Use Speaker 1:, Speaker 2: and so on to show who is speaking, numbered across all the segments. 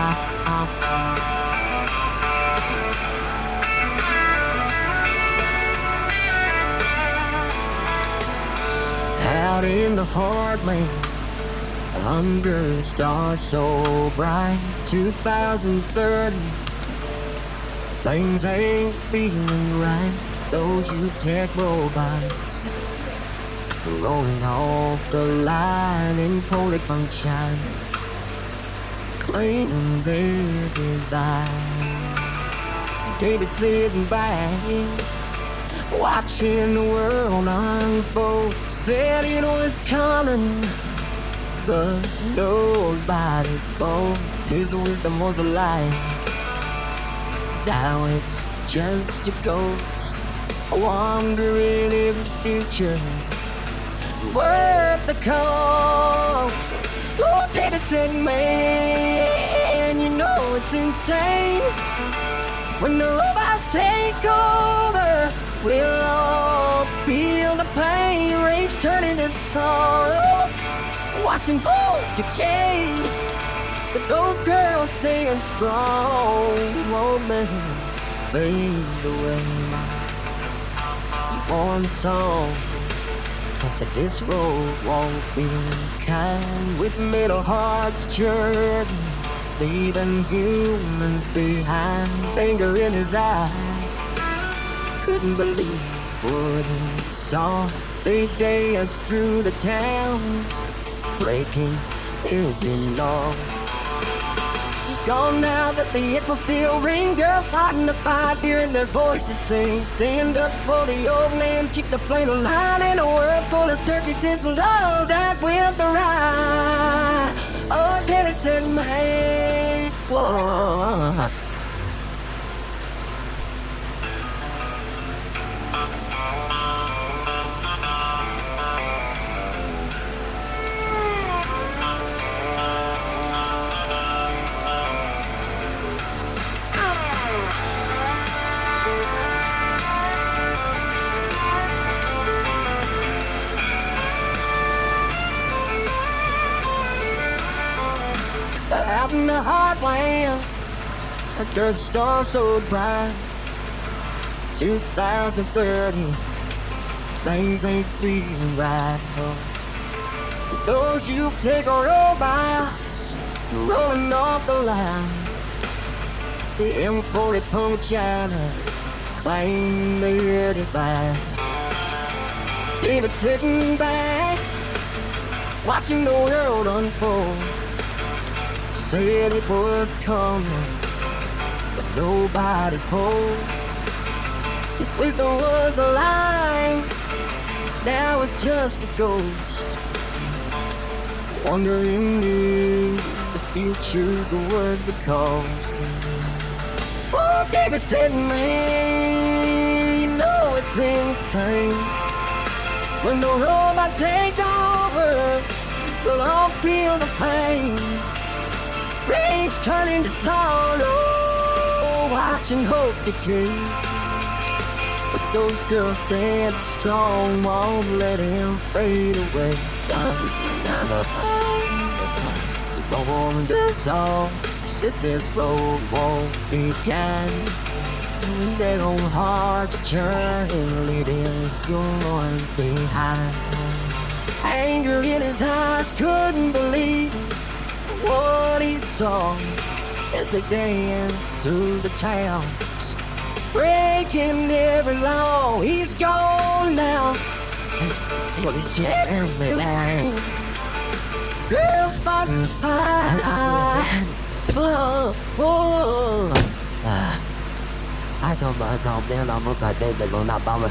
Speaker 1: Out in the heartland, under the stars so bright, 2030, things ain't feeling right. Those UTech robots rolling off the line, imported from China, claiming they're divine. David sitting back, watching the world unfold, said it was coming, but nobody's bold. His wisdom was a lie, now it's just a ghost, wondering if the future's worth the cost. Lord David said, man, you know it's insane. When the robots take over, we'll all feel the pain. Rage turning to sorrow, watching hope decay, but those girls staying strong won't make fade away. You want the song, I said this road won't be kind, with middle hearts churning, leaving humans behind. Anger in his eyes, couldn't believe what he saw. They danced through the towns, breaking every law. He's gone now, but the echo still ring. Girls starting to fight, hearing their voices sing. Stand up for the old man, keep the flame alive. In a world full of circuits, it's love that will the ride. Oh, Daddy said, man, whoa. Out in the heartland, a dirt star so bright, 2030, things ain't feeling right. Those you take robots rolling off the line, the imported from China claim they're divine. David sitting back, watching the world unfold, said it was coming, but nobody's home. His wisdom was a lie, now it's just a ghost, wondering if the future's worth the cost. Oh, David said, man, you know it's insane. When the robot take over, we'll all feel the pain. Rage turning to sorrow, watching hope decay, but those girls stand strong, won't let him fade away. You want this all, said this road won't be kind, their own hearts churning, leading your ones behind. Anger in his eyes, couldn't believe what he saw as they danced through the towns, breaking every law. He's gone now, but his shadows they lie. Girls fighting fire. I saw myself then, I'm not like that, they're not bummer.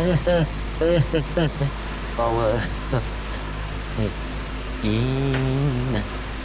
Speaker 1: Oh,